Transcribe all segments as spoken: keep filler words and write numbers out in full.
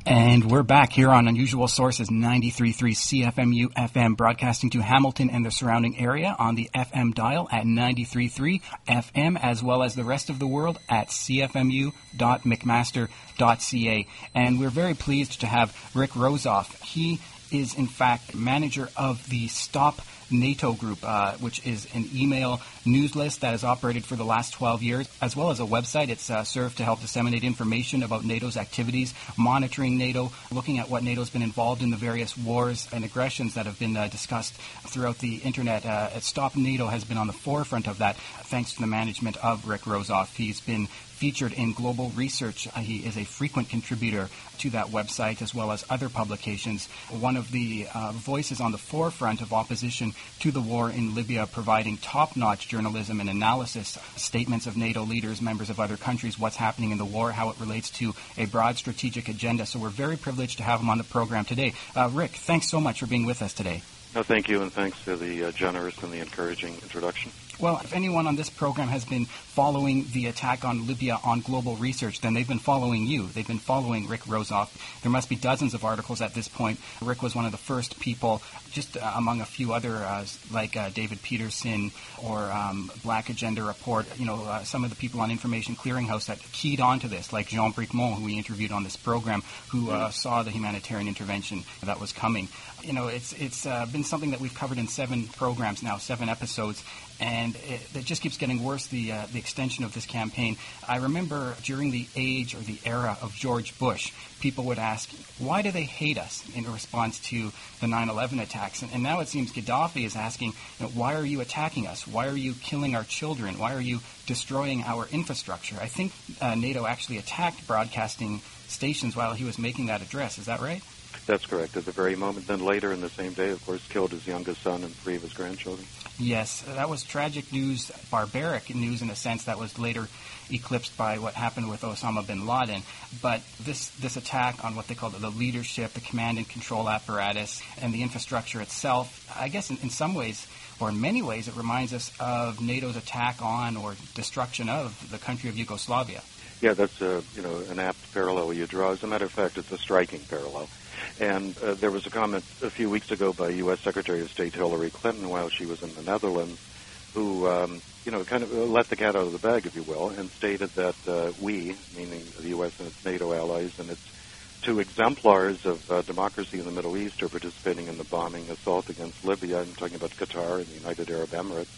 And we're back here on Unusual Sources ninety-three point three C F M U F M, broadcasting to Hamilton and the surrounding area on the F M dial at ninety-three point three F M, as well as the rest of the world at c f m u dot mcmaster dot c a. And we're very pleased to have Rick Rozoff. He is, in fact, manager of the Stop NATO group, uh, which is an email news list that has operated for the last twelve years, as well as a website. It's uh, served to help disseminate information about NATO's activities, monitoring NATO, looking at what NATO's been involved in, the various wars and aggressions that have been uh, discussed throughout the Internet. Uh, Stop NATO has been on the forefront of that, thanks to the management of Rick Rozoff. He's been featured in Global Research. Uh, he is a frequent contributor to that website, as well as other publications. One of the uh, voices on the forefront of opposition to the war in Libya, providing top-notch journalism and analysis, statements of NATO leaders, members of other countries, what's happening in the war, how it relates to a broad strategic agenda. So we're very privileged to have him on the program today. Uh, Rick, thanks so much for being with us today. No, thank you, and thanks for the uh, generous and the encouraging introduction. Well, if anyone on this program has been following the attack on Libya on Global Research, then they've been following you. They've been following Rick Rozoff. There must be dozens of articles at this point. Rick was one of the first people, just uh, among a few other, uh, like uh, David Peterson or um, Black Agenda Report, you know, uh, some of the people on Information Clearinghouse that keyed onto this, like Jean Bricmont, who we interviewed on this program, who uh, saw the humanitarian intervention that was coming. You know, it's it's uh, been something that we've covered in seven programs now, seven episodes, and it, it just keeps getting worse, the uh, the extension of this campaign. I remember during the age or the era of George Bush, people would ask, why do they hate us, in response to the nine eleven attacks? And, and now it seems Gaddafi is asking, you know, why are you attacking us? Why are you killing our children? Why are you destroying our infrastructure? I think uh, NATO actually attacked broadcasting stations while he was making that address. Is that right? That's correct. At the very moment, then later in the same day, of course, killed his youngest son and three of his grandchildren. Yes, that was tragic news, barbaric news in a sense that was later eclipsed by what happened with Osama bin Laden. But this this attack on what they call the leadership, the command and control apparatus, and the infrastructure itself, I guess in, in some ways, or in many ways, it reminds us of NATO's attack on or destruction of the country of Yugoslavia. Yeah, that's a, you know, an apt parallel you draw. As a matter of fact, it's a striking parallel. And uh, there was a comment a few weeks ago by U S Secretary of State Hillary Clinton while she was in the Netherlands, who, um, you know, kind of let the cat out of the bag, if you will, and stated that uh, we, meaning the U S and its NATO allies and its two exemplars of uh, democracy in the Middle East, are participating in the bombing assault against Libya. I'm talking about Qatar and the United Arab Emirates,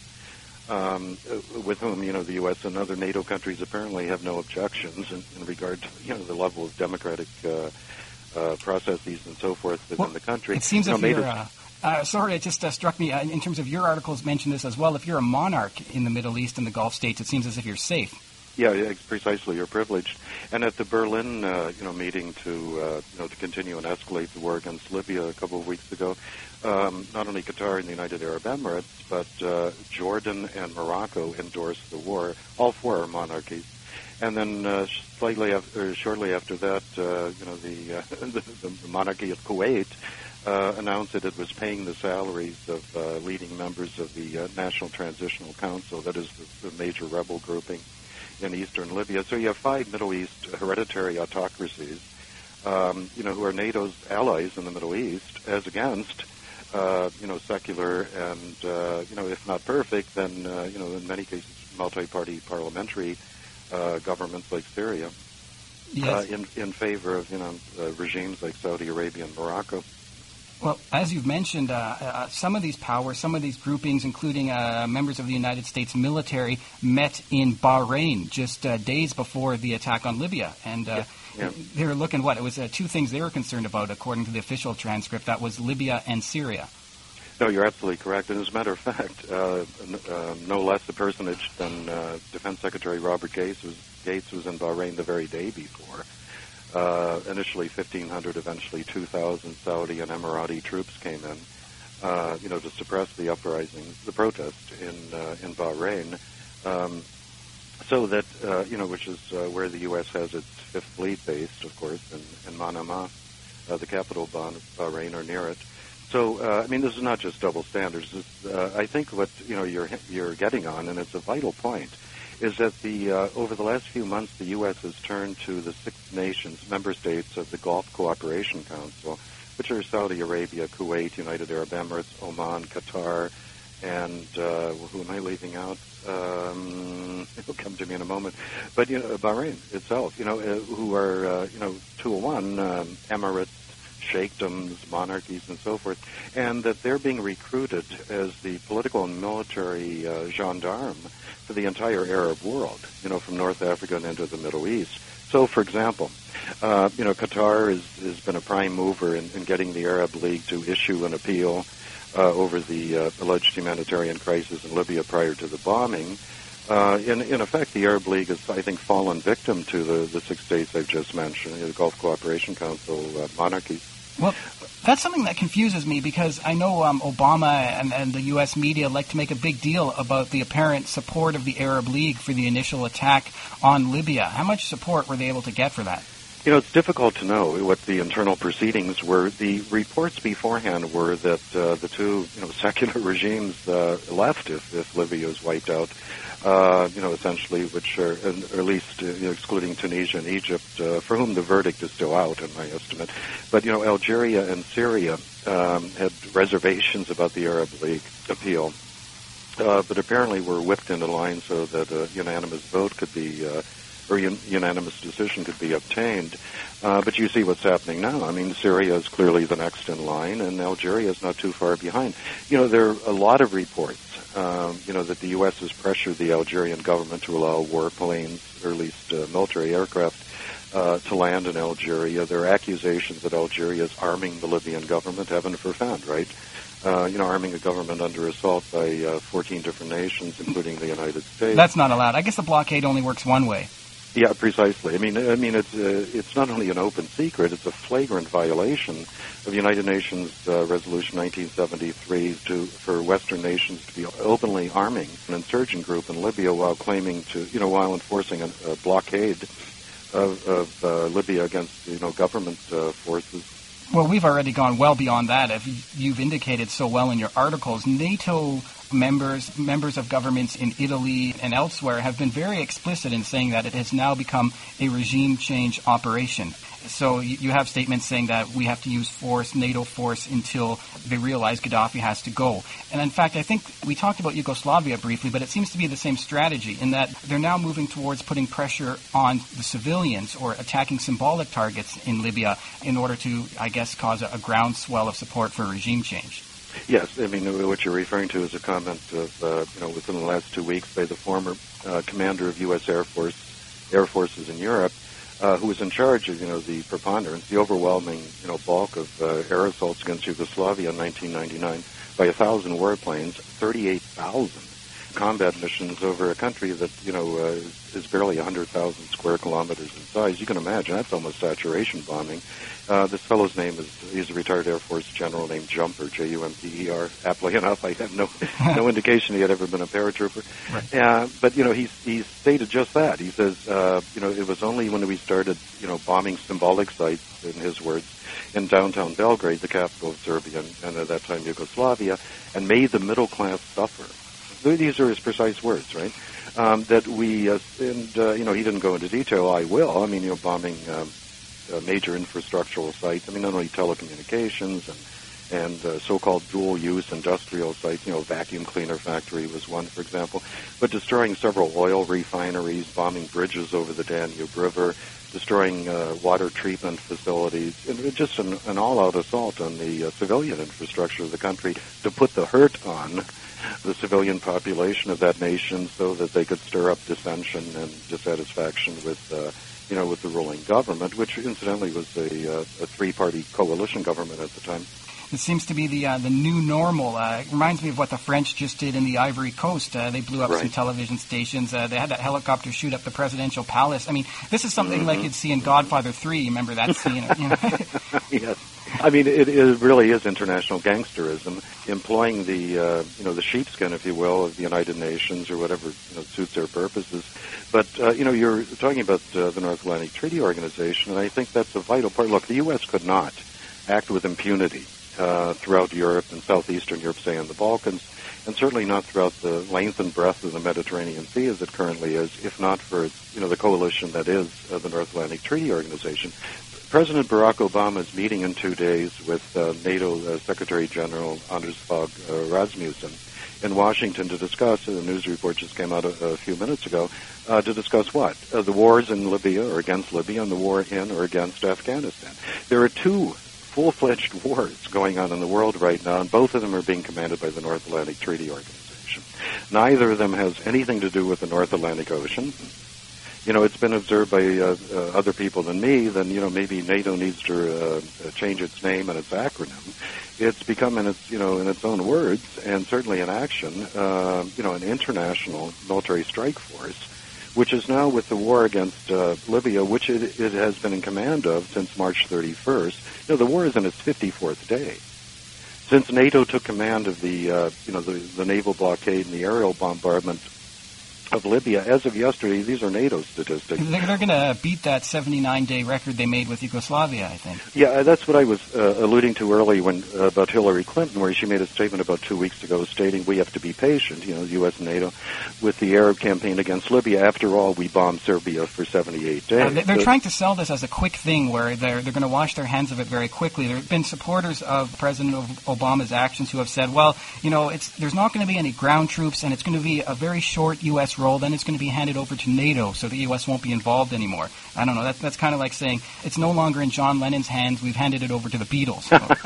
um, with whom, you know, the U S and other NATO countries apparently have no objections in, in regard to, you know, the level of democratic uh, uh, processes and so forth within well, the country. It seems you if know, you're... Uh, uh, sorry, it just uh, struck me, uh, in terms of your articles mention this as well, if you're a monarch in the Middle East and the Gulf states, it seems as if you're safe. Yeah, yeah, precisely. You're privileged. And at the Berlin, uh, you know, meeting to, uh, you know, to continue and escalate the war against Libya a couple of weeks ago, um, not only Qatar and the United Arab Emirates, but uh, Jordan and Morocco endorsed the war. All four are monarchies. And then uh, slightly after, or shortly after that, uh, you know, the, uh, the, the monarchy of Kuwait uh, announced that it was paying the salaries of uh, leading members of the uh, National Transitional Council, that is the, the major rebel grouping in eastern Libya. So you have five Middle East hereditary autocracies, um, you know, who are NATO's allies in the Middle East, as against, uh, you know, secular and, uh, you know, if not perfect, then, uh, you know, in many cases, multi-party parliamentary uh, governments like Syria, yes. uh, in in favor of, you know, uh, regimes like Saudi Arabia and Morocco. Well, as you've mentioned, uh, uh, some of these powers, some of these groupings, including uh, members of the United States military, met in Bahrain just uh, days before the attack on Libya. And uh, yeah, yeah. they were looking, what, it was uh, two things they were concerned about, according to the official transcript. That was Libya and Syria. No, you're absolutely correct. And as a matter of fact, uh, uh, no less a personage than uh, Defense Secretary Robert Gates was, Gates was in Bahrain the very day before. Uh, initially fifteen hundred, eventually two thousand Saudi and Emirati troops came in, uh, you know, to suppress the uprisings, the protest in uh, in Bahrain. Um, so that, uh, you know, which is uh, where the U S has its Fifth Fleet based, of course, in, in Manama, uh, the capital of Bahrain, or near it. So, uh, I mean, this is not just double standards. This, uh, I think what, you know, you're you're getting on, and it's a vital point, is that the uh, over the last few months, the U S has turned to the six nations, member states of the Gulf Cooperation Council, which are Saudi Arabia, Kuwait, United Arab Emirates, Oman, Qatar, and uh, who am I leaving out? Um, it'll come to me in a moment. But you know, Bahrain itself, you know, uh, who are uh, you know two oh one um, Emirates, sheikdoms, monarchies, and so forth, and that they're being recruited as the political and military uh, gendarme for the entire Arab world, you know, from North Africa and into the Middle East. So, for example, uh, you know, Qatar has, has been a prime mover in, in getting the Arab League to issue an appeal uh, over the uh, alleged humanitarian crisis in Libya prior to the bombing. Uh, in, in effect, the Arab League has, I think, fallen victim to the, the six states I've just mentioned, the Gulf Cooperation Council uh, monarchies. Well, that's something that confuses me because I know um, Obama and, and the U S media like to make a big deal about the apparent support of the Arab League for the initial attack on Libya. How much support were they able to get for that? You know, it's difficult to know what the internal proceedings were. The reports beforehand were that uh, the two, you know, secular regimes uh, left if, if Libya was wiped out. Uh, you know, essentially, which are, or at least uh, you know, excluding Tunisia and Egypt, uh, for whom the verdict is still out, in my estimate. But, you know, Algeria and Syria um, had reservations about the Arab League appeal, uh, but apparently were whipped into line so that a unanimous vote could be, uh, or un- unanimous decision could be obtained. Uh, but you see what's happening now. I mean, Syria is clearly the next in line, and Algeria is not too far behind. You know, there are a lot of reports Um, you know, that the U S has pressured the Algerian government to allow warplanes, or at least uh, military aircraft, uh, to land in Algeria. There are accusations that Algeria is arming the Libyan government, heaven forfend, right? Uh, you know, arming a government under assault by uh, fourteen different nations, including the United States. That's not allowed. I guess the blockade only works one way. Yeah, precisely. I mean, I mean, it's uh, it's not only an open secret; it's a flagrant violation of United Nations uh, Resolution nineteen seventy-three to for Western nations to be openly arming an insurgent group in Libya while claiming to, you know, while enforcing a, a blockade of, of uh, Libya against, you know, government uh, forces. Well, we've already gone well beyond that. If you've indicated so well in your articles, NATO members, members of governments in Italy and elsewhere have been very explicit in saying that it has now become a regime change operation. So you have statements saying that we have to use force, NATO force, until they realize Gaddafi has to go. And in fact, I think we talked about Yugoslavia briefly, but it seems to be the same strategy in that they're now moving towards putting pressure on the civilians or attacking symbolic targets in Libya in order to, I guess, cause a, a groundswell of support for regime change. Yes, I mean, what you're referring to is a comment of, uh, you know, within the last two weeks by the former uh, commander of U S Air Force, Air Forces in Europe, uh, who was in charge of, you know, the preponderance, the overwhelming, you know, bulk of uh, air assaults against Yugoslavia in nineteen ninety-nine by a thousand warplanes, thirty-eight thousand combat missions over a country that, you know, uh, is barely one hundred thousand square kilometers in size. You can imagine that's almost saturation bombing. Uh, this fellow's name is, he's a retired Air Force general named Jumper, J U M P E R. Aptly enough, I have no no indication he had ever been a paratrooper. Right. Uh, but, you know, he, he stated just that. He says, uh, you know, it was only when we started, you know, bombing symbolic sites, in his words, in downtown Belgrade, the capital of Serbia, and, and at that time Yugoslavia, and made the middle class suffer. These are his precise words, right? Um, that we, uh, and, uh, you know, he didn't go into detail. I will. I mean, you know, bombing um, uh, major infrastructural sites. I mean, not only telecommunications and and uh, so-called dual-use industrial sites. You know, vacuum cleaner factory was one, for example. But destroying several oil refineries, bombing bridges over the Danube River, destroying uh, water treatment facilities, and just an, an all-out assault on the uh, civilian infrastructure of the country to put the hurt on the civilian population of that nation so that they could stir up dissension and dissatisfaction with, uh, you know, with the ruling government, which incidentally was a, uh, a three-party coalition government at the time. It seems to be the uh, the new normal. Uh, it reminds me of what the French just did in the Ivory Coast. Uh, they blew up right. some television stations. Uh, they had that helicopter shoot up the presidential palace. I mean, this is something mm-hmm. like you'd see in Godfather three. You remember that scene? You know? Yes. I mean, it, it really is international gangsterism, employing the, uh, you know, the sheepskin, if you will, of the United Nations or whatever, you know, suits their purposes. But, uh, you know, you're talking about uh, the North Atlantic Treaty Organization, and I think that's a vital part. Look, the U S could not act with impunity uh, throughout Europe and southeastern Europe, say in the Balkans, and certainly not throughout the length and breadth of the Mediterranean Sea as it currently is, if not for you know the coalition that is uh, the North Atlantic Treaty Organization. President Barack Obama is meeting in two days with uh, NATO uh, Secretary General Anders Fogh uh, Rasmussen in Washington to discuss, uh, the news report just came out a, a few minutes ago, uh, to discuss what? Uh, the wars in Libya or against Libya and the war in or against Afghanistan. There are two full-fledged wars going on in the world right now, and both of them are being commanded by the North Atlantic Treaty Organization. Neither of them has anything to do with the North Atlantic Ocean. You know, it's been observed by uh, uh, other people than me that, you know, maybe NATO needs to uh, change its name and its acronym. It's become, in its, you know, in its own words, and certainly in action, uh, you know, an international military strike force, which is now with the war against uh, Libya, which it, it has been in command of since March thirty-first. You know, the war is in its fifty-fourth day. Since NATO took command of the, uh, you know, the, the naval blockade and the aerial bombardment of Libya, as of yesterday, these are NATO statistics. They're, they're going to beat that seventy-nine day record they made with Yugoslavia, I think. Yeah, that's what I was uh, alluding to earlier when uh, about Hillary Clinton, where she made a statement about two weeks ago stating we have to be patient, you know, the U S and NATO, with the Arab campaign against Libya. After all, we bombed Serbia for seventy-eight days. Uh, they're so, trying to sell this as a quick thing where they're, they're going to wash their hands of it very quickly. There have been supporters of President Obama's actions who have said, well, you know, it's there's not going to be any ground troops, and it's going to be a very short U S role, then it's going to be handed over to NATO, so the U S won't be involved anymore. I don't know. That's that's kind of like saying it's no longer in John Lennon's hands. We've handed it over to the Beatles.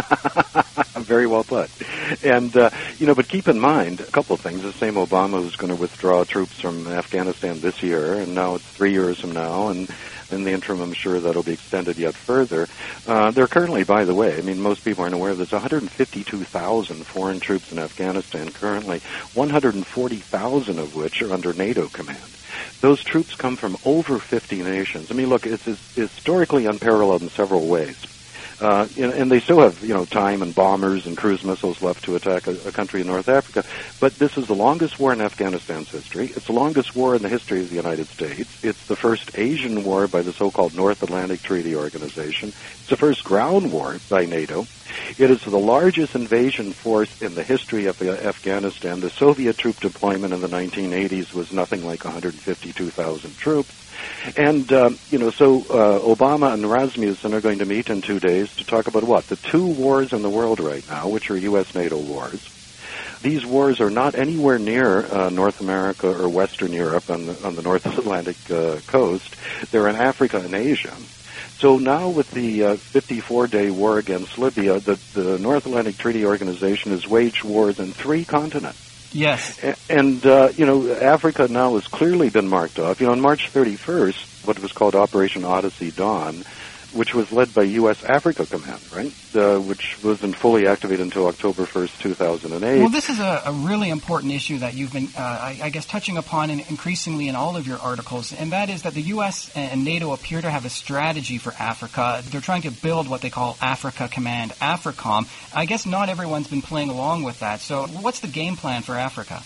So. Very well put. And uh, you know, but keep in mind a couple of things. The same Obama who's going to withdraw troops from Afghanistan this year, and now it's three years from now, and in the interim, I'm sure that'll be extended yet further. Uh, there are currently, by the way, I mean, most people aren't aware, there's one hundred fifty-two thousand foreign troops in Afghanistan currently, one hundred forty thousand of which are under NATO command. Those troops come from over fifty nations. I mean, look, it's, it's historically unparalleled in several ways. Uh, and, and they still have, you know, time and bombers and cruise missiles left to attack a, a country in North Africa. But this is the longest war in Afghanistan's history. It's the longest war in the history of the United States. It's the first Asian war by the so-called North Atlantic Treaty Organization. It's the first ground war by NATO. It is the largest invasion force in the history of Afghanistan. The Soviet troop deployment in the nineteen eighties was nothing like one hundred fifty-two thousand troops. And, um, you know, so uh, Obama and Rasmussen are going to meet in two days to talk about what? The two wars in the world right now, which are U S NATO wars. These wars are not anywhere near uh, North America or Western Europe on the, on the North Atlantic uh, coast. They're in Africa and Asia. So now with the uh, fifty-four day war against Libya, the, the North Atlantic Treaty Organization has waged wars in three continents. Yes. And, uh, you know, Africa now has clearly been marked off. You know, on March thirty-first, what was called Operation Odyssey Dawn, which was led by U S Africa Command, right, uh, which wasn't fully activated until October first, two thousand eight. Well, this is a, a really important issue that you've been, uh, I, I guess, touching upon in, increasingly in all of your articles, and that is that the U S and NATO appear to have a strategy for Africa. They're trying to build what they call Africa Command, AFRICOM. I guess not everyone's been playing along with that. So what's the game plan for Africa?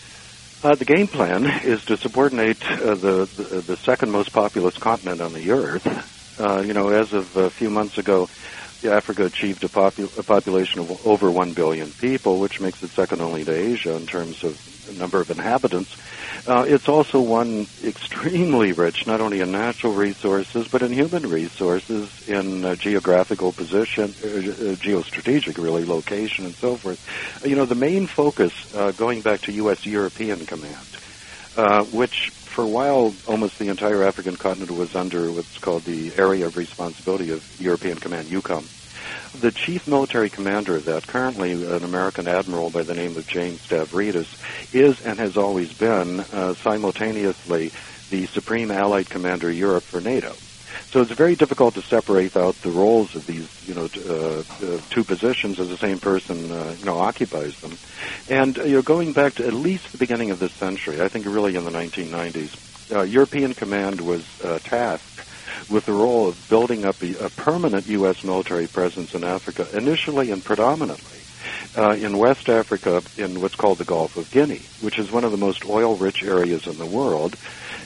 Uh, the game plan is to subordinate uh, the, the the second most populous continent on the earth. Uh, you know, as of a few months ago, Africa achieved a, popu- a population of over one billion people, which makes it second only to Asia in terms of number of inhabitants. Uh, it's also one extremely rich, not only in natural resources, but in human resources, in uh, geographical position, uh, uh, geostrategic, really, location, and so forth. Uh, you know, the main focus, uh, going back to U S European Command, uh, which for a while, almost the entire African continent was under what's called the Area of Responsibility of European Command, EUCOM. The chief military commander of that, currently an American admiral by the name of James Stavridis, is and has always been uh, simultaneously the supreme allied commander of Europe for NATO. So it's very difficult to separate out the roles of these, you know, uh, uh, two positions as the same person, uh, you know, occupies them. And, uh, you know, going back to at least the beginning of this century, I think really in the nineteen nineties, uh, European Command was uh, tasked with the role of building up a, a permanent U S military presence in Africa, initially and predominantly uh, in West Africa in what's called the Gulf of Guinea, which is one of the most oil-rich areas in the world.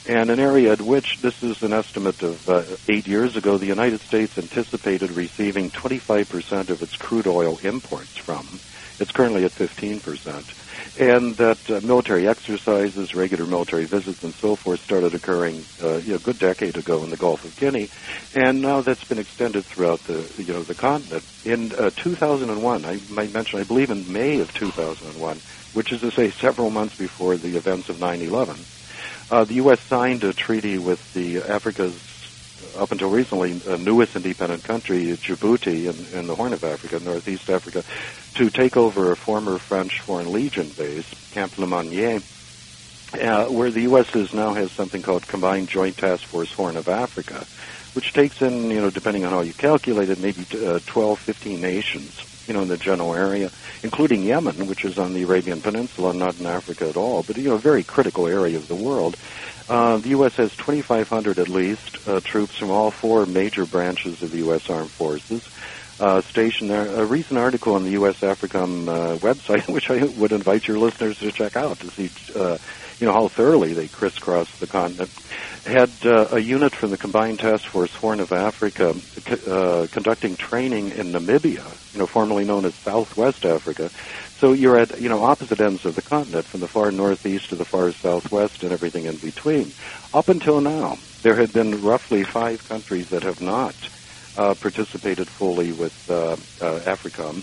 and an area at which, this is an estimate of uh, eight years ago, the United States anticipated receiving twenty-five percent of its crude oil imports from. It's currently at fifteen percent. And that uh, military exercises, regular military visits, and so forth started occurring uh, you know, a good decade ago in the Gulf of Guinea, and now that's been extended throughout the you know the continent. In uh, two thousand one, I might mention, I believe in May of two thousand one, which is to say several months before the events of nine eleven, uh, the U S signed a treaty with the Africa's, up until recently, uh, newest independent country, Djibouti, in, in the Horn of Africa, Northeast Africa, to take over a former French Foreign Legion base, Camp Lemonnier, uh, where the U S is now has something called Combined Joint Task Force Horn of Africa, which takes in, you know, depending on how you calculate it, maybe uh, twelve, fifteen nations, you know, in the general area, including Yemen, which is on the Arabian Peninsula, not in Africa at all, but, you know, a very critical area of the world. Uh, the U S has twenty-five hundred at least uh, troops from all four major branches of the U S Armed Forces uh, stationed there. A recent article on the U S AFRICOM uh, website, which I would invite your listeners to check out to see, uh, you know, how thoroughly they crisscross the continent, had uh, a unit from the Combined Task Force Horn of Africa uh, conducting training in Namibia, you know, formerly known as Southwest Africa. So you're at, you know, opposite ends of the continent, from the far northeast to the far southwest and everything in between. Up until now, there had been roughly five countries that have not uh, participated fully with uh, uh, AFRICOM,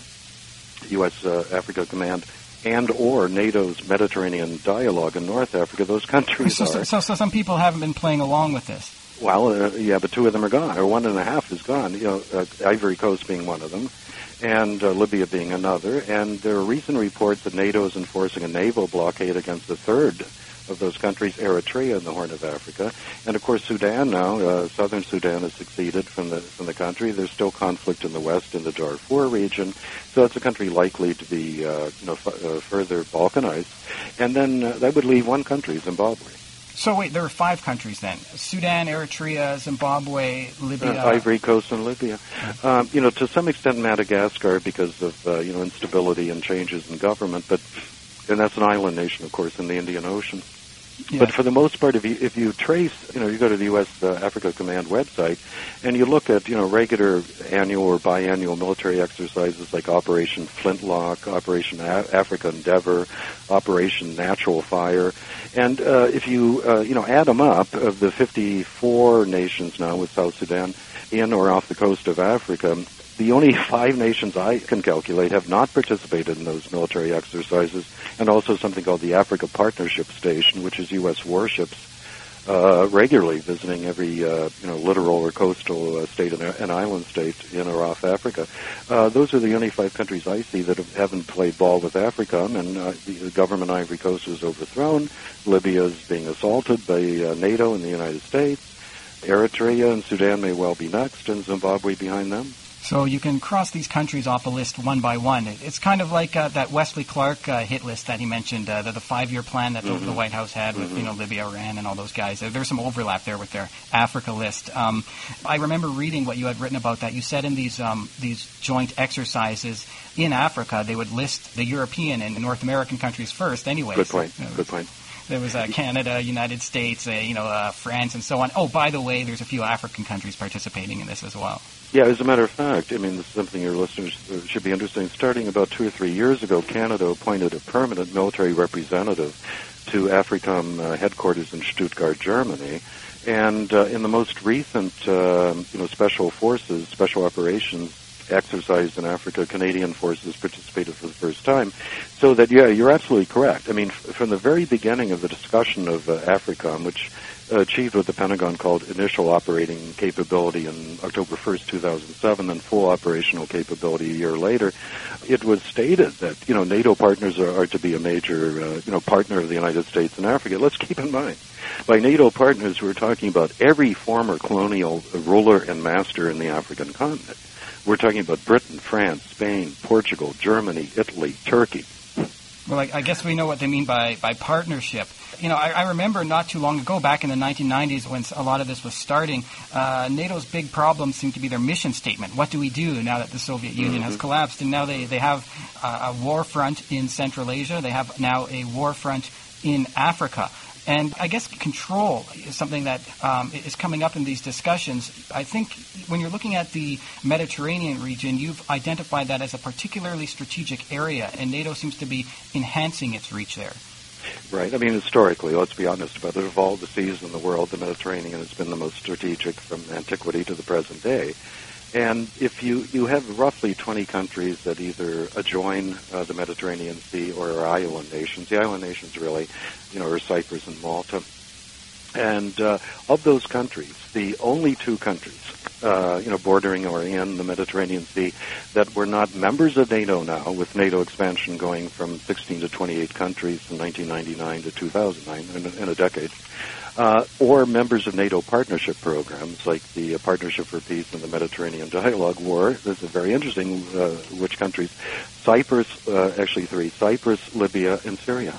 U S Uh, Africa Command, and or NATO's Mediterranean Dialogue in North Africa. Those countries so, are... So, so some people haven't been playing along with this. Well, uh, yeah, but two of them are gone, or one and a half is gone, you know, uh, Ivory Coast being one of them, and uh, Libya being another. And there are recent reports that NATO is enforcing a naval blockade against the third of those countries, Eritrea in the Horn of Africa. And, of course, Sudan now, uh, southern Sudan has seceded from the from the country. There's still conflict in the west in the Darfur region. So it's a country likely to be uh, you know, f- uh, further balkanized. And then uh, that would leave one country, Zimbabwe. So wait, there are five countries then: Sudan, Eritrea, Zimbabwe, Libya, uh, Ivory Coast, and Libya. Um, you know, to some extent, Madagascar because of uh, you know instability and changes in government, but and that's an island nation, of course, in the Indian Ocean. Yeah. But for the most part, if you if you trace, you know, you go to the U S Uh, Africa Command website, and you look at, you know, regular annual or biannual military exercises like Operation Flintlock, Operation A- Africa Endeavor, Operation Natural Fire, and uh, if you uh, you know add them up, of the fifty-four nations now with South Sudan in or off the coast of Africa, the only five nations I can calculate have not participated in those military exercises, and also something called the Africa Partnership Station, which is U S warships uh, regularly visiting every uh, you know littoral or coastal uh, state and, and island state in or off Africa. Uh, those are the only five countries I see that have, haven't played ball with AFRICOM, and uh, the government of Ivory Coast was overthrown. Libya is being assaulted by uh, NATO and the United States. Eritrea and Sudan may well be next, and Zimbabwe behind them. So you can cross these countries off a list one by one. It's kind of like uh, that Wesley Clark uh, hit list that he mentioned, uh, the, the five-year plan that mm-hmm. the, the White House had with, mm-hmm. you know, Libya, Iran, and all those guys. There, there's some overlap there with their Africa list. Um, I remember reading what you had written about that. You said in these um, these joint exercises in Africa, they would list the European and North American countries first anyway. Good point. So, Good point. There was uh, Canada, United States, uh, you know, uh, France, and so on. Oh, by the way, there's a few African countries participating in this as well. Yeah, as a matter of fact, I mean, this is something your listeners should be interested in. Starting about two or three years ago, Canada appointed a permanent military representative to AFRICOM uh, headquarters in Stuttgart, Germany. And uh, in the most recent, uh, you know, special forces, special operations exercise in Africa, Canadian forces participated for the first time. So that, yeah, you're absolutely correct. I mean, f- from the very beginning of the discussion of uh, AFRICOM, which uh, achieved what the Pentagon called initial operating capability in October first, two thousand seven, and full operational capability a year later, it was stated that, you know, NATO partners are, are to be a major, uh, you know, partner of the United States in Africa. Let's keep in mind, by NATO partners, we're talking about every former colonial ruler and master in the African continent. We're talking about Britain, France, Spain, Portugal, Germany, Italy, Turkey. Well, I, I guess we know what they mean by, by partnership. You know, I, I remember not too long ago, back in the nineteen nineties, when a lot of this was starting, uh, NATO's big problem seemed to be their mission statement. What do we do now that the Soviet Union mm-hmm. has collapsed? And now they, they have uh, a war front in Central Asia. They have now a war front in Africa. And I guess control is something that um, is coming up in these discussions. I think when you're looking at the Mediterranean region, you've identified that as a particularly strategic area, and NATO seems to be enhancing its reach there. Right. I mean, historically, let's be honest about it. Of all the seas in the world, the Mediterranean has been the most strategic from antiquity to the present day. And if you, you have roughly twenty countries that either adjoin uh, the Mediterranean Sea or are island nations. The island nations really, you know, are Cyprus and Malta. And uh, of those countries, the only two countries, uh, you know, bordering or in the Mediterranean Sea that were not members of NATO now, with NATO expansion going from sixteen to twenty-eight countries from nineteen ninety-nine to two thousand nine, in a, in a decade, uh, or members of NATO partnership programs like the uh, Partnership for Peace and the Mediterranean Dialogue War. This is very interesting, uh, which countries. Cyprus, uh, actually three, Cyprus, Libya, and Syria.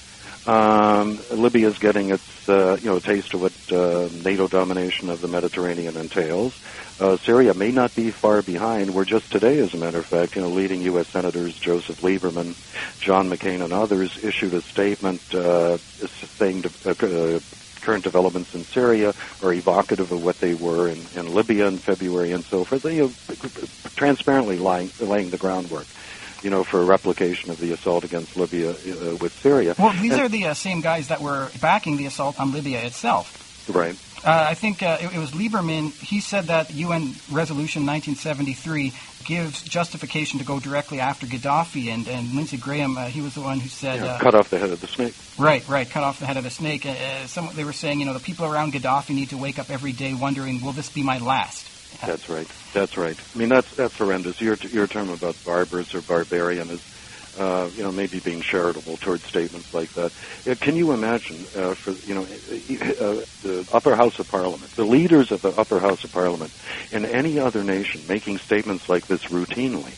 Um, Libya is getting its, uh, you know, taste of what uh, NATO domination of the Mediterranean entails. Uh, Syria may not be far behind. We're just today, as a matter of fact, you know, leading U S Senators Joseph Lieberman, John McCain, and others issued a statement uh, saying to, uh, current developments in Syria are evocative of what they were in, in Libya in February and so forth. You know, transparently lying, laying the groundwork, you know, for a replication of the assault against Libya uh, with Syria. Well, these and, are the uh, same guys that were backing the assault on Libya itself. Right. Uh, I think uh, it, it was Lieberman. He said that U N Resolution nineteen seventy-three gives justification to go directly after Gaddafi, and, and Lindsey Graham, uh, he was the one who said... Yeah, uh, cut off the head of the snake. Right, right, cut off the head of the snake. Uh, some, they were saying, you know, the people around Gaddafi need to wake up every day wondering, will this be my last? That's right. That's right. I mean, that's that's horrendous. Your your term about barbarous or barbarian is, uh, you know, maybe being charitable towards statements like that. Uh, can you imagine, uh, for you know, uh, the upper house of Parliament, the leaders of the upper house of Parliament, in any other nation making statements like this routinely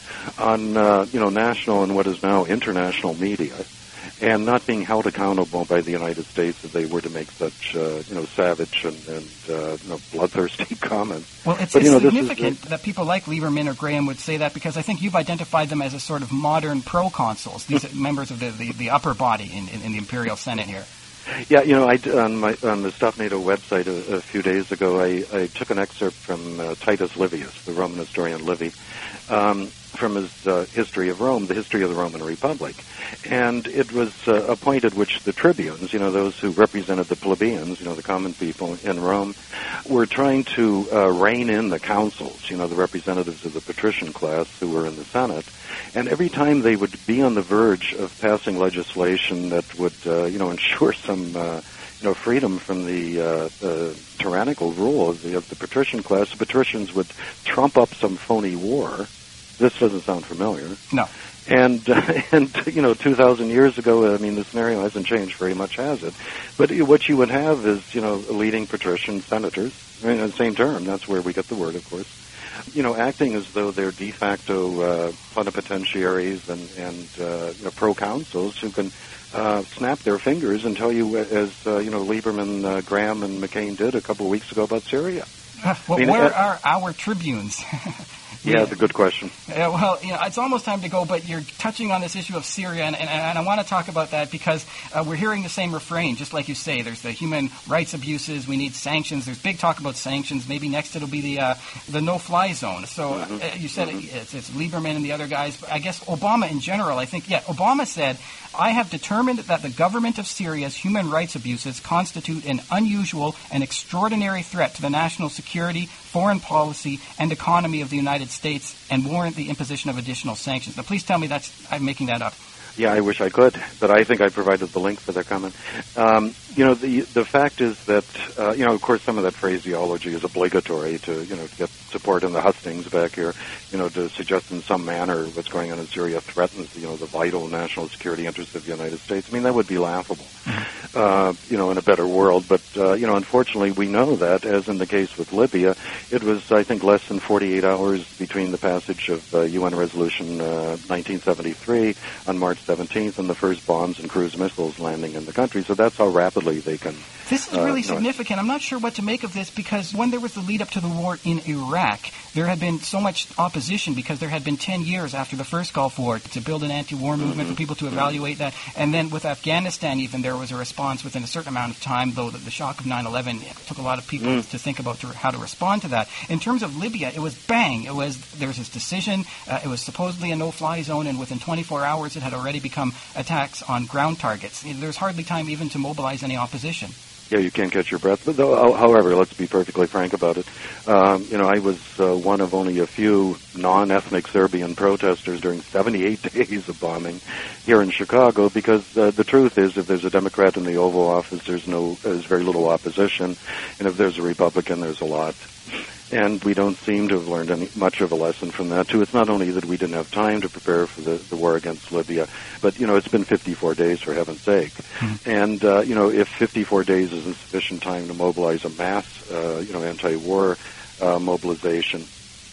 on, uh, you know, national and what is now international media, and not being held accountable by the United States if they were to make such, uh, you know, savage and, and uh, you know, bloodthirsty comments. Well, it's, but, it's you know, significant this is, that people like Lieberman or Graham would say that, because I think you've identified them as a sort of modern proconsuls, these members of the, the, the upper body in, in, in the Imperial Senate here. Yeah, you know, I, on, my, on the Stop NATO website a, a few days ago, I, I took an excerpt from uh, Titus Livius, the Roman historian Livy, um, from his uh, History of Rome, the history of the Roman Republic. And it was uh, a point at which the tribunes, you know, those who represented the plebeians, you know, the common people in Rome, were trying to uh, rein in the consuls, you know, the representatives of the patrician class who were in the Senate. And every time they would be on the verge of passing legislation that would, uh, you know, ensure some, uh, you know, freedom from the uh, uh, tyrannical rule of the, of the patrician class, the patricians would trump up some phony war. This doesn't sound familiar. No. And, uh, and you know, two thousand years ago, I mean, the scenario hasn't changed very much, has it? But what you would have is, you know, leading patrician senators, I mean, in the same term, that's where we get the word, of course, you know, acting as though they're de facto uh, plenipotentiaries and, and uh, you know, proconsuls who can uh, snap their fingers and tell you, as, uh, you know, Lieberman, uh, Graham, and McCain did a couple of weeks ago about Syria. Uh, well, I mean, where uh, are our tribunes? Yeah, it's a good question. Uh, well, you know, it's almost time to go, but you're touching on this issue of Syria, and, and, and I want to talk about that because uh, we're hearing the same refrain, just like you say. There's the human rights abuses. We need sanctions. There's big talk about sanctions. Maybe next it'll be the uh, the no-fly zone. So mm-hmm. uh, you said mm-hmm. it's, it's Lieberman and the other guys. But I guess Obama in general, I think, yeah, Obama said, I have determined that the government of Syria's human rights abuses constitute an unusual and extraordinary threat to the national security, foreign policy, and economy of the United States and warrant the imposition of additional sanctions. Now, please tell me that's I'm making that up. Yeah, I wish I could, but I think I provided the link for that comment. Um, you know, the the fact is that, uh, you know, of course, some of that phraseology is obligatory to, you know, to get support in the hustings back here, you know, to suggest in some manner what's going on in Syria threatens, you know, the vital national security interests of the United States. I mean, that would be laughable, uh, you know, in a better world. But, uh, you know, unfortunately, we know that, as in the case with Libya, it was, I think, less than forty-eight hours between the passage of uh, U N Resolution uh, nineteen seventy-three on March seventeenth and the first bombs and cruise missiles landing in the country. So that's how rapidly they can... This is really uh, significant. I'm not sure what to make of this because when there was the lead up to the war in Iraq, there had been so much opposition because there had been ten years after the first Gulf War to build an anti-war movement mm-hmm. for people to evaluate that. And then with Afghanistan even, there was a response response within a certain amount of time, though the, the shock of nine eleven took a lot of people mm. to think about to, how to respond to that. In terms of Libya, it was bang. It was there was this decision. Uh, it was supposedly a no-fly zone, and within twenty-four hours, it had already become attacks on ground targets. There's hardly time even to mobilize any opposition. Yeah, you can't catch your breath. But though, however, let's be perfectly frank about it. Um, you know, I was uh, one of only a few non-ethnic Serbian protesters during seventy-eight days of bombing here in Chicago, because uh, the truth is, if there's a Democrat in the Oval Office, there's no, there's very little opposition, and if there's a Republican, there's a lot. And we don't seem to have learned any, much of a lesson from that, too. It's not only that we didn't have time to prepare for the, the war against Libya, but, you know, it's been fifty-four days, for heaven's sake. Mm-hmm. And, uh, you know, if fifty-four days isn't sufficient time to mobilize a mass, uh, you know, anti-war uh, mobilization,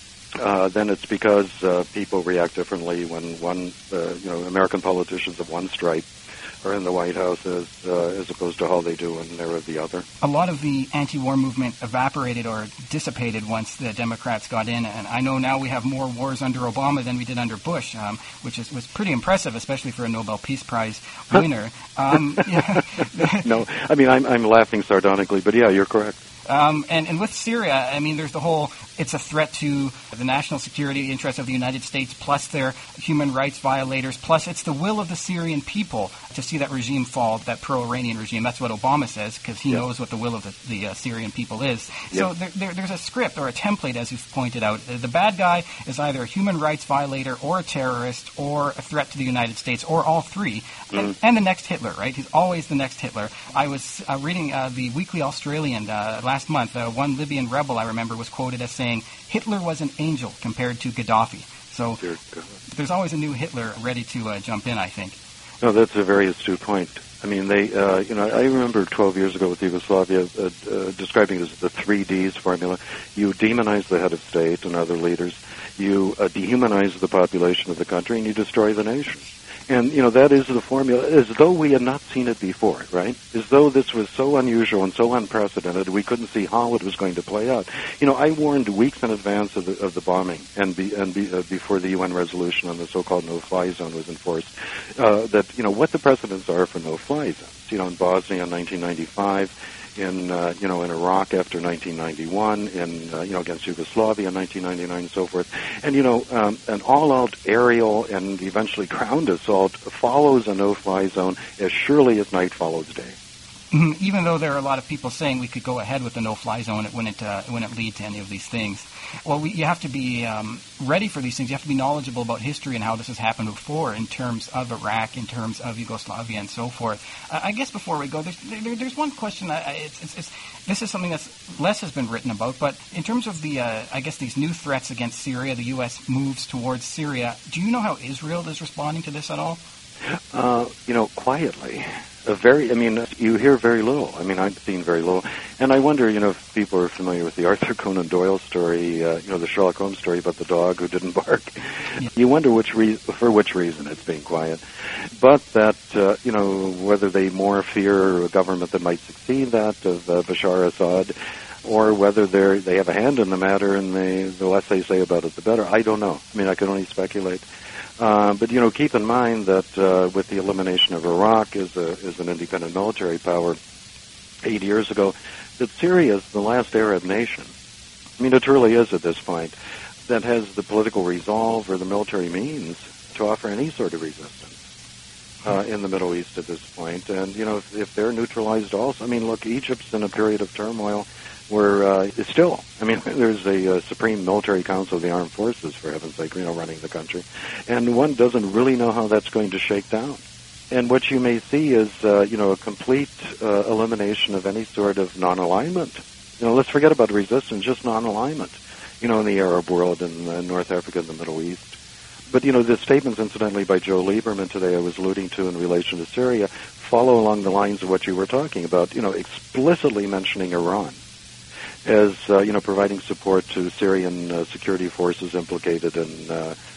uh, then it's because uh, people react differently when one, uh, you know, American politicians of one stripe are in the White House as, uh, as opposed to how they do when they're of the other. A lot of the anti-war movement evaporated or dissipated once the Democrats got in, and I know now we have more wars under Obama than we did under Bush, um, which is, was pretty impressive, especially for a Nobel Peace Prize winner. um, yeah. No, I mean, I'm, I'm laughing sardonically, but yeah, you're correct. Um, and, and with Syria, I mean, there's the whole, it's a threat to the national security interests of the United States, plus their human rights violators, plus it's the will of the Syrian people to see that regime fall, that pro-Iranian regime. That's what Obama says, because he yep. knows what the will of the, the uh, Syrian people is. Yep. So there, there, there's a script or a template, as you've pointed out. The bad guy is either a human rights violator or a terrorist or a threat to the United States, or all three. Mm. And, and the next Hitler, right? He's always the next Hitler. I was uh, reading uh, the Weekly Australian uh, last Last month, uh, one Libyan rebel, I remember, was quoted as saying, Hitler was an angel compared to Gaddafi. So there's always a new Hitler ready to uh, jump in, I think. No, that's a very astute point. I mean, they, uh, you know, I remember twelve years ago with Yugoslavia uh, uh, describing it as the three Ds formula. You demonize the head of state and other leaders, you uh, dehumanize the population of the country, and you destroy the nation. And, you know, that is the formula, as though we had not seen it before, right? As though this was so unusual and so unprecedented, we couldn't see how it was going to play out. You know, I warned weeks in advance of the, of the bombing and, be, and be, uh, before the U N resolution on the so-called no-fly zone was enforced, uh, that, you know, what the precedents are for no-fly zones. You know, in Bosnia in nineteen ninety-five, in, uh, you know, in Iraq after nineteen ninety-one, in, uh, you know, against Yugoslavia in nineteen ninety-nine and so forth. And, you know, um, an all-out aerial and eventually ground assault follows a no-fly zone as surely as night follows day. Mm-hmm. Even though there are a lot of people saying we could go ahead with the no-fly zone, it wouldn't, uh, it wouldn't lead to any of these things. Well, we, you have to be um, ready for these things. You have to be knowledgeable about history and how this has happened before in terms of Iraq, in terms of Yugoslavia, and so forth. Uh, I guess before we go, there's, there, there's one question. I, it's, it's, it's, this is something that's less has been written about, but in terms of the, uh, I guess, these new threats against Syria, the U S moves towards Syria, do you know how Israel is responding to this at all? Uh, you know, quietly. A very, I mean, you hear very little. I mean, I've seen very little. And I wonder, you know, if people are familiar with the Arthur Conan Doyle story, uh, you know, the Sherlock Holmes story about the dog who didn't bark. Yeah. You wonder which re- for which reason it's being quiet. But that, uh, you know, whether they more fear a government that might succeed that of uh, Bashar Assad, or whether they they have a hand in the matter and they, the less they say about it, the better. I don't know. I mean, I can only speculate. Uh, but, you know, keep in mind that uh, with the elimination of Iraq as, a, as an independent military power eight years ago, that Syria is the last Arab nation. I mean, it really is at this point, that has the political resolve or the military means to offer any sort of resistance uh, in the Middle East at this point. And, you know, if, if they're neutralized also, I mean, look, Egypt's in a period of turmoil where uh, still, I mean, there's a uh, Supreme Military Council of the Armed Forces, for heaven's sake, you know, running the country. And one doesn't really know how that's going to shake down. And what you may see is, uh, you know, a complete uh, elimination of any sort of non-alignment. You know, let's forget about resistance, just non-alignment, you know, in the Arab world and uh, North Africa and the Middle East. But, you know, the statements, incidentally, by Joe Lieberman today I was alluding to in relation to Syria follow along the lines of what you were talking about, you know, explicitly mentioning Iran as, uh, you know, providing support to Syrian uh, security forces implicated in, uh,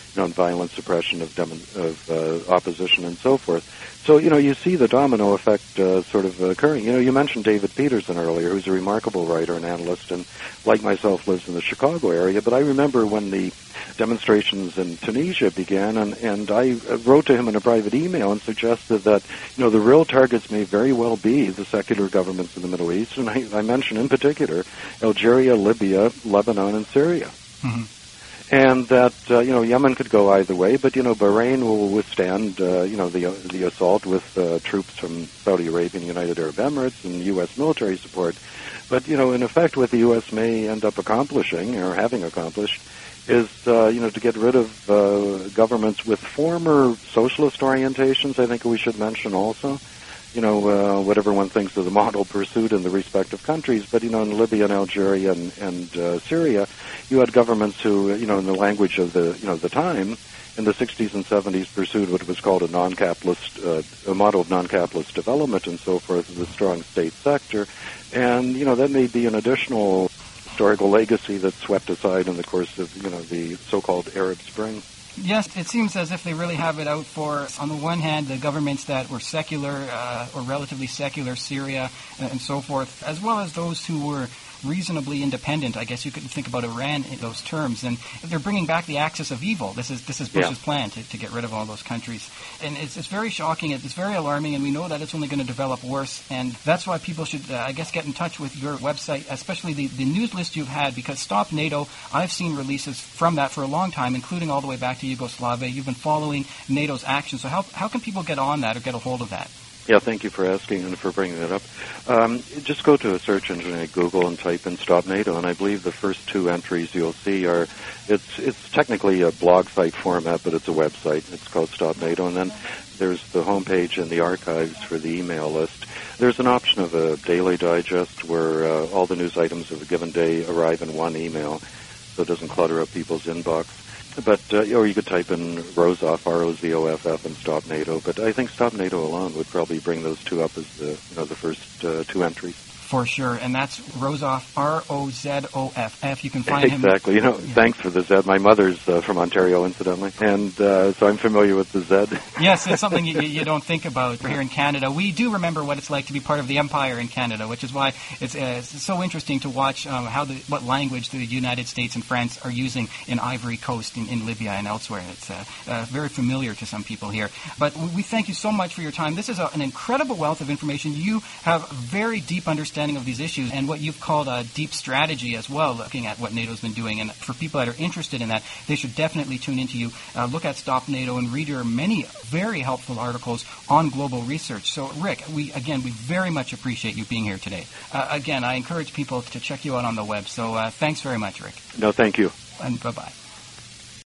nonviolent suppression of, demo- of uh, opposition and so forth. So, you know, you see the domino effect uh, sort of occurring. You know, you mentioned David Peterson earlier, who's a remarkable writer and analyst, and like myself lives in the Chicago area. But I remember when the demonstrations in Tunisia began, and, and I wrote to him in a private email and suggested that, you know, the real targets may very well be the secular governments in the Middle East, and I, I mentioned in particular Algeria, Libya, Lebanon, and Syria. Mm-hmm. And that, uh, you know, Yemen could go either way, but, you know, Bahrain will withstand, uh, you know, the the assault with uh, troops from Saudi Arabia and United Arab Emirates and U S military support. But, you know, in effect, what the U S may end up accomplishing, or having accomplished, is, uh, you know, to get rid of uh, governments with former socialist orientations, I think we should mention also. You know, uh, whatever one thinks of the model pursued in the respective countries. But, you know, in Libya and Algeria and, and uh, Syria, you had governments who, you know, in the language of the, you know, the time, in the sixties and seventies pursued what was called a non-capitalist, uh, a model of non-capitalist development and so forth, with a strong state sector. And, you know, that may be an additional historical legacy that's swept aside in the course of, you know, the so-called Arab Spring. Yes, it seems as if they really have it out for, on the one hand, the governments that were secular uh, or relatively secular, Syria and, and so forth, as well as those who were reasonably independent. I guess you could think about Iran in those terms. And they're bringing back the axis of evil. This is this is Bush's yeah. plan to, to get rid of all those countries. And it's, it's very shocking. It's very alarming, and we know that it's only going to develop worse. And that's why people should, uh, I guess, get in touch with your website, especially the, the news list you've had, because Stop NATO, I've seen releases from that for a long time, including all the way back to Yugoslavia. You've been following NATO's actions. So how how can people get on that or get a hold of that? Yeah, thank you for asking and for bringing that up. Um, just go to a search engine like Google and type in Stop NATO, and I believe the first two entries you'll see are, it's it's technically a blog site format, but it's a website. It's called Stop NATO, and then there's the homepage and the archives for the email list. There's an option of a daily digest where uh, all the news items of a given day arrive in one email, so it doesn't clutter up people's inbox. But uh, or you could type in Rozoff, R O Z O F F, and Stop NATO. But I think Stop NATO alone would probably bring those two up as the you know the first uh, two entries. For sure, and that's Rozoff, R O Z O F F. You can find him. Exactly. You know, yeah. Thanks for the Z. My mother's uh, from Ontario, incidentally, and uh, so I'm familiar with the Z. Yes, it's something you, you don't think about here in Canada. We do remember what it's like to be part of the empire in Canada, which is why it's, uh, it's so interesting to watch um, how the what language the United States and France are using in Ivory Coast, in, in Libya, and elsewhere. It's uh, uh, very familiar to some people here. But we thank you so much for your time. This is a, an incredible wealth of information. You have very deep understanding of these issues and what you've called a deep strategy as well, looking at what NATO's been doing. And for people that are interested in that, they should definitely tune into you, uh, look at Stop NATO, and read your many very helpful articles on global research. So, Rick, we again, we very much appreciate you being here today. Uh, again, I encourage people to check you out on the web. So uh, thanks very much, Rick. No, thank you. And bye-bye.